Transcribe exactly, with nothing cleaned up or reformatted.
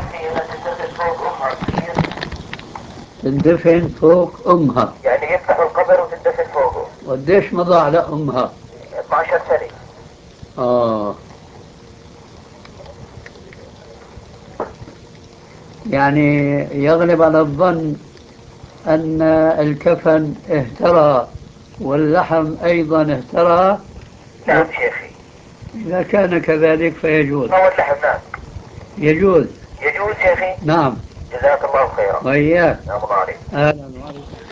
تندفن فوق أمها. يعني يفتحوا القبر وتندفن فوقه. وقديش مضى على أمها؟ اثنا عشر سنة. آه يعني يغلب على الظن أن الكفن اهترى واللحم أيضا اهترى. نعم شيخي. إذا كان كذلك فيجوز. هو اللحم نعم. يجوز. يجوز شيخي. نعم. جزاك الله خيرا. وإياك. السلام عليكم. أهلا وسهلا.